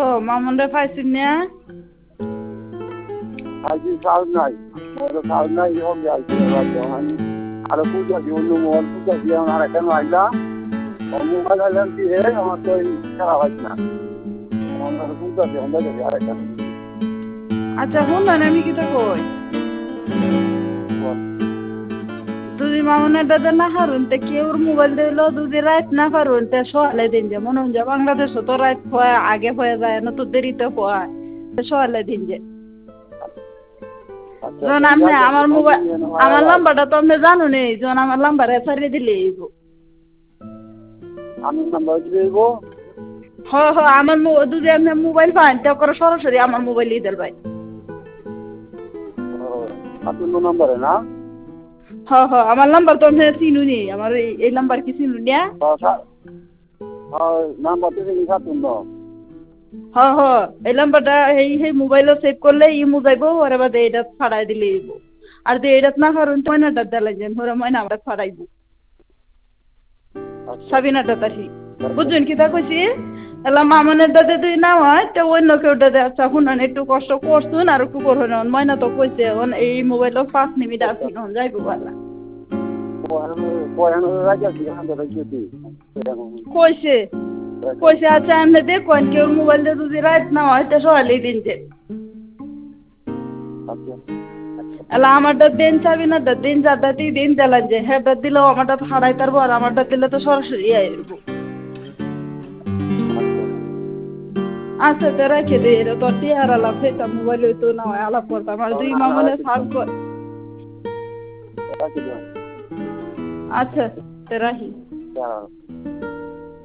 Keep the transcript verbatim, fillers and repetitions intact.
গো মামুনরে পাইছিস না? আজকে কাজ নাই, ওর কাজ নাই হোক যাইছে আমি আরো পূজা দিয়ে অন্য মোবাইল পূজা দিয়ে আমার এখানে আইলা মোবাইল আইলাম কি হে আমার তো খারাপ হয় না আমার পূজা দিয়ে অন্য জায়গায় আর এখানে আচ্ছা শুন না আমি কিটা কই দুদি মামুনের দাদা না হারুন তে কেউর মোবাইল দিলো দুদি রাত না পারুন তে সকালে দিন যে মনে হয় বাংলাদেশ তো রাত হয় আগে হয়ে যায় না তো দেরিতে হয় সকালে দিন যে যখন আপনি আমার মোবাইল আমার নাম্বারটা তো আপনি জানো নেই যখন আমার নাম্বারে ছাড়িয়ে দিলে আমি নাম্বার দিব হ হ আমার দুদি আপনি মোবাইল পান তে করে সরাসরি আমার মোবাইলই দেল ভাই আপনার নাম্বারে না হ হ আমার নাম্বার তো আপনি চিনুনি আমার এই নাম্বার কি চিনুন না নাম্বার তো চিনি থাকুন না হ হ এই নাম্বারটা এই সেই মোবাইলও সেভ করলে ই মুজাইবো ওরে বাদে এটা ফাড়াই দিলে আর যে এটা না কারণ ময়নাটা দেলাইছেন ওরা ময়না আমরা ফাড়াইব সাবিনাটা তাহি বুঝছেন কি তা কইছি এলা মামনের দাদা তুই না হয় তো অন্য কেউ দাদা আচ্ছা শুনুন একটু কষ্ট করছুন আর একটু করুন ময়না তো কইছে এই মোবাইলও পাঁচ মিনিট আসি নন যাইবো বালা কইছে কইছে আচ্ছা আমি দেখুন কেউ মোবাইল দিয়ে যদি রাত না হয় তো সকালেই দিন যে এলা আমারটা দিন চাবি না দিন যাদাতেই দিন জ্বালান যে হ্যাঁ দিলেও আমারটা হারাই তারবো আর আমারটা দিলে তো সরাসরি আইব আচ্ছা তো রেখে দে এটা তোর দিয়ে হারালাম সেটা মোবাইল হইতো না হয় আলাপ করতাম আর দুই মামনে সাল কর আচ্ছা তো রাখি